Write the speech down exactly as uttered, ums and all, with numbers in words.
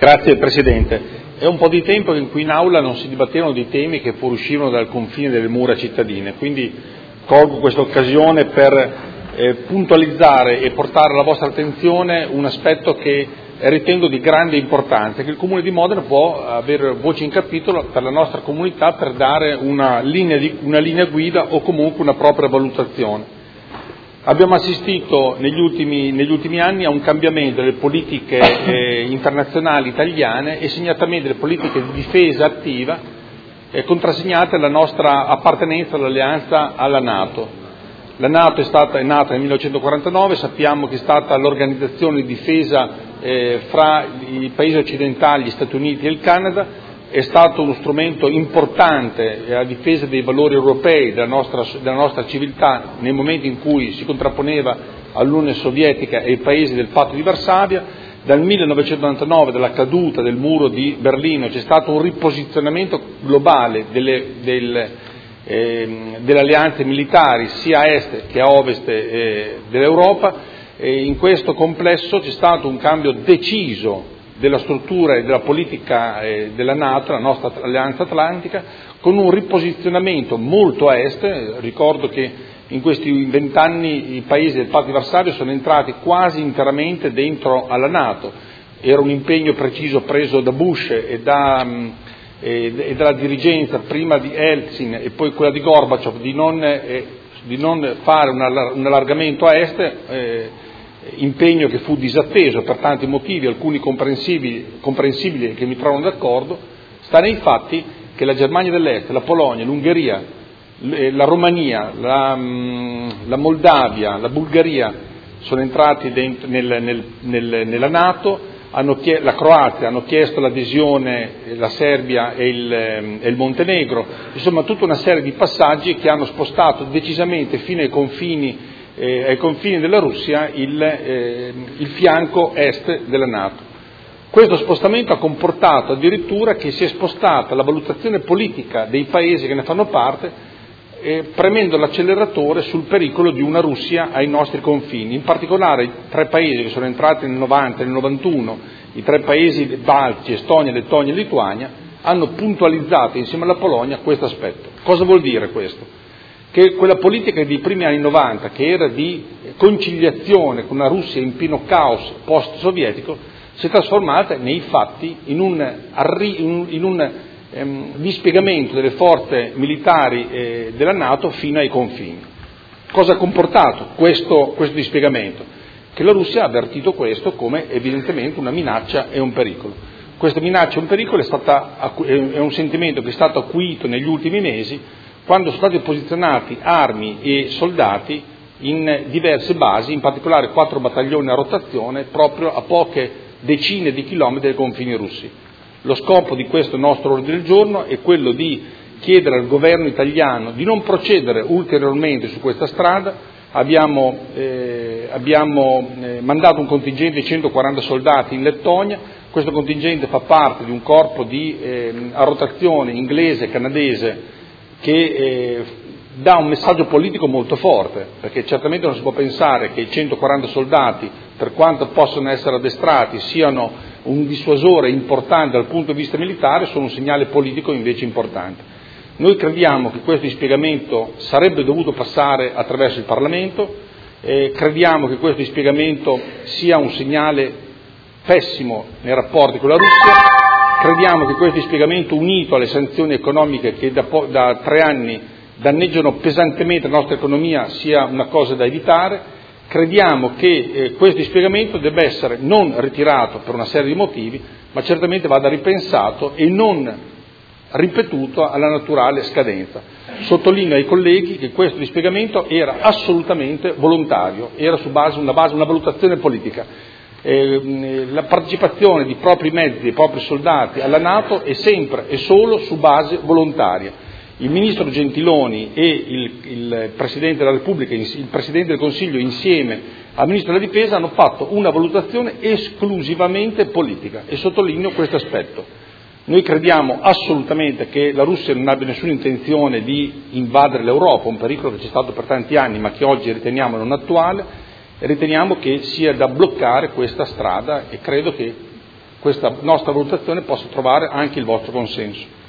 Grazie Presidente. È un po' di tempo in cui in aula non si dibattevano di temi che fuoriuscivano dal confine delle mura cittadine, quindi colgo questa occasione per eh, puntualizzare e portare alla vostra attenzione un aspetto che ritengo di grande importanza, che il Comune di Modena può avere voce in capitolo per la nostra comunità per dare una linea, di, una linea guida o comunque una propria valutazione. Abbiamo assistito negli ultimi, negli ultimi anni a un cambiamento delle politiche eh, internazionali italiane e segnatamente delle politiche di difesa attiva eh, contrassegnate dalla nostra appartenenza all'alleanza alla NATO. La NATO è, stata, è nata nel millenovecentoquarantanove, sappiamo che è stata l'organizzazione di difesa eh, fra i paesi occidentali, gli Stati Uniti e il Canada. È stato uno strumento importante a difesa dei valori europei, della nostra, della nostra civiltà, nel momento in cui si contrapponeva all'Unione Sovietica e ai paesi del Patto di Varsavia. Dal millenovecentonovantanove, dalla caduta del muro di Berlino, c'è stato un riposizionamento globale delle, delle, eh, delle alleanze militari sia a est che a ovest eh, dell'Europa. E in questo complesso c'è stato un cambio deciso della struttura e della politica eh, della NATO, la nostra alleanza atlantica, con un riposizionamento molto a est. Ricordo che in questi vent'anni i paesi del Patto di Varsavia sono entrati quasi interamente dentro alla NATO. Era un impegno preciso preso da Bush e, da, e, e dalla dirigenza prima di Eltsin e poi quella di Gorbaciov di non, eh, di non fare un, un allargamento a est, eh, impegno che fu disatteso per tanti motivi, alcuni comprensibili, comprensibili e che mi trovano d'accordo. Sta nei fatti che la Germania dell'Est, la Polonia, l'Ungheria, la Romania, la, la Moldavia, la Bulgaria sono entrati dentro, nel, nel, nel, nella NATO, hanno chiesto, la Croazia hanno chiesto l'adesione, la Serbia e il, e il Montenegro, insomma tutta una serie di passaggi che hanno spostato decisamente fino ai confini Eh, ai confini della Russia il, eh, il fianco est della NATO. Questo spostamento ha comportato addirittura che si è spostata la valutazione politica dei paesi che ne fanno parte, eh, premendo l'acceleratore sul pericolo di una Russia ai nostri confini. In particolare i tre paesi che sono entrati nel novanta e nel novantuno, i tre paesi baltici, Estonia, Lettonia e Lituania, hanno puntualizzato insieme alla Polonia questo aspetto. Cosa vuol dire questo? Che quella politica dei primi anni novanta, che era di conciliazione con una Russia in pieno caos post-sovietico, si è trasformata nei fatti in un, in un ehm, dispiegamento delle forze militari eh, della NATO fino ai confini. Cosa ha comportato questo, questo dispiegamento? Che la Russia ha avvertito questo come evidentemente una minaccia e un pericolo. Questa minaccia e un pericolo è, stata, è un sentimento che è stato acuito negli ultimi mesi, quando sono stati posizionati armi e soldati in diverse basi, in particolare quattro battaglioni a rotazione, proprio a poche decine di chilometri dai confini russi. Lo scopo di questo nostro ordine del giorno è quello di chiedere al governo italiano di non procedere ulteriormente su questa strada. Abbiamo, eh, abbiamo eh, mandato un contingente di centoquaranta soldati in Lettonia. Questo contingente fa parte di un corpo di, eh, a rotazione inglese e canadese che eh, dà un messaggio politico molto forte, perché certamente non si può pensare che i centoquaranta soldati, per quanto possono essere addestrati, siano un dissuasore importante dal punto di vista militare, sono un segnale politico invece importante. Noi crediamo che questo dispiegamento sarebbe dovuto passare attraverso il Parlamento, eh, crediamo che questo dispiegamento sia un segnale pessimo nei rapporti con la Russia. Crediamo che questo dispiegamento, unito alle sanzioni economiche che da, po- da tre anni danneggiano pesantemente la nostra economia, sia una cosa da evitare. Crediamo che eh, questo dispiegamento debba essere non ritirato per una serie di motivi, ma certamente vada ripensato e non ripetuto alla naturale scadenza. Sottolineo ai colleghi che questo dispiegamento era assolutamente volontario, era su base, una, base, una valutazione politica. Eh, la partecipazione di propri mezzi, dei propri soldati alla NATO è sempre e solo su base volontaria. Il Ministro Gentiloni e il, il Presidente della Repubblica, il Presidente del Consiglio insieme al Ministro della Difesa hanno fatto una valutazione esclusivamente politica e sottolineo questo aspetto. Noi crediamo assolutamente che la Russia non abbia nessuna intenzione di invadere l'Europa, un pericolo che c'è stato per tanti anni ma che oggi riteniamo non attuale. Riteniamo che sia da bloccare questa strada e credo che questa nostra valutazione possa trovare anche il vostro consenso.